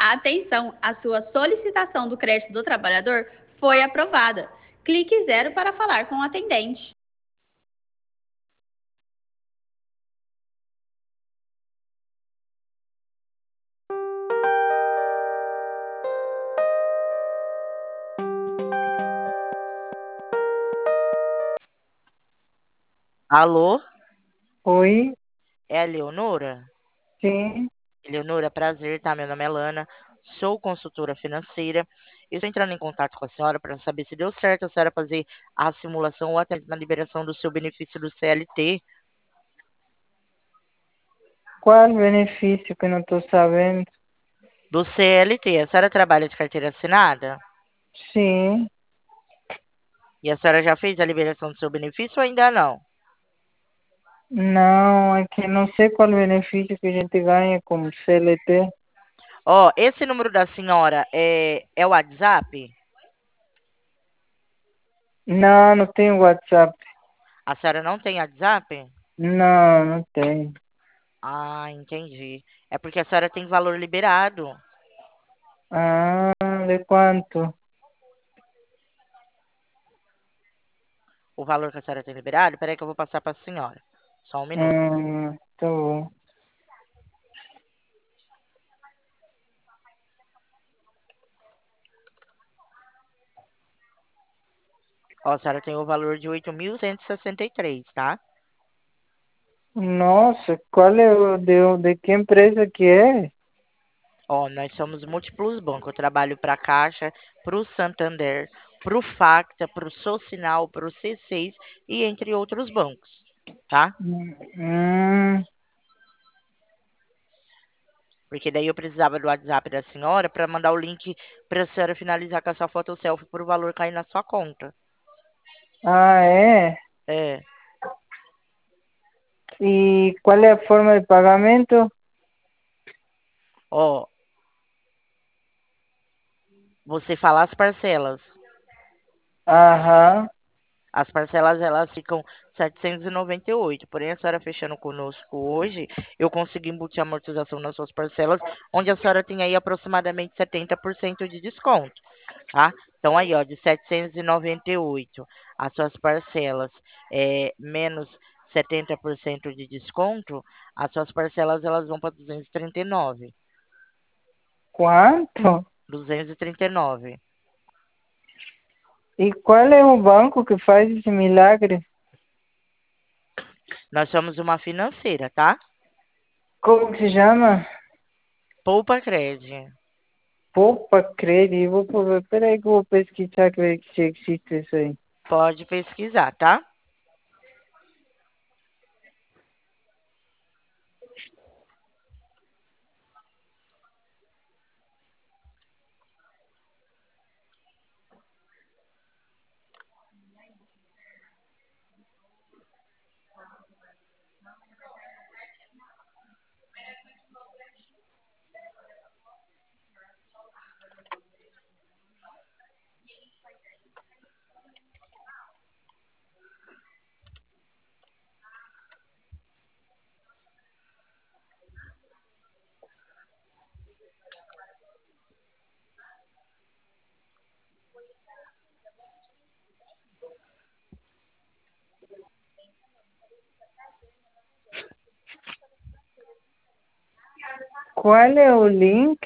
Atenção, a sua solicitação do crédito do trabalhador foi aprovada. Clique zero para falar com o atendente. Alô, Oi, é a Leonora? sim. Leonora, prazer, tá? Meu nome é Lana, sou consultora financeira. Eu estou entrando em contato com a senhora para saber se deu certo a senhora fazer a simulação ou até mesmo a liberação do seu benefício do CLT. Qual benefício que não estou sabendo? Do CLT, a senhora trabalha de carteira assinada? Sim. E a senhora já fez a liberação do seu benefício ou ainda não? Não, é que não sei qual benefício que a gente ganha como CLT. Ó, esse número da senhora é o WhatsApp? Não, não tenho WhatsApp. A senhora não tem WhatsApp? Não, não tenho. Ah, entendi. É porque a senhora tem valor liberado. Ah, ¿de quanto? O valor que a senhora tem liberado? Peraí que eu vou passar para a senhora. Só um minuto. Tá bom. Ó, a senhora tem o valor de 8.163, tá? Nossa, qual é de que empresa que é? Ó, nós somos múltiplos bancos. Eu trabalho para a Caixa, para o Santander, para o Facta, para o Socinal, para o C6 e entre outros bancos, tá? Hum, Porque daí eu precisava do WhatsApp da senhora para mandar o link para a senhora finalizar com a sua foto selfie para o valor cair na sua conta. é? É, E qual é a forma de pagamento? ó, você fala as parcelas. Aham. As parcelas elas ficam 798, porém a senhora fechando conosco hoje, eu consegui embutir a amortização nas suas parcelas, onde a senhora tem aí aproximadamente 70% de desconto, tá? Então aí, ó, de 798, as suas parcelas menos 70% de desconto, as suas parcelas elas vão para 239. Quanto? 239. E qual é o banco que faz esse milagre? Nós somos uma financeira, tá? Como que se chama? Poupa Cred. Poupa crédito. Peraí que eu vou pesquisar que ver se existe isso aí. Pode pesquisar, tá? Qual é o link?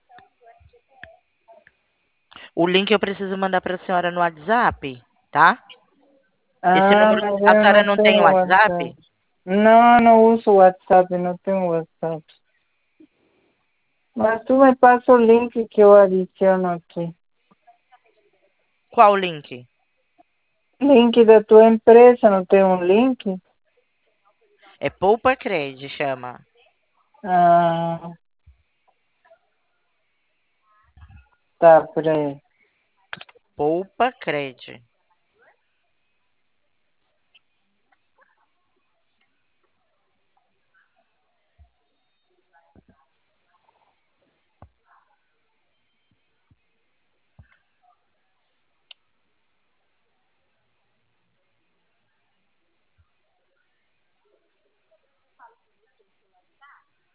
O link eu preciso mandar para a senhora no WhatsApp, tá? Esse Ah, número, mas a eu senhora não não tem tenho WhatsApp. WhatsApp? Não, não uso WhatsApp, não tenho WhatsApp. Mas tu me passa o link que eu adiciono aqui. Qual link? Link da tua empresa, não tem um link? É Poupa Cred, chama. Ah, tá, por aí. Poupa Cred.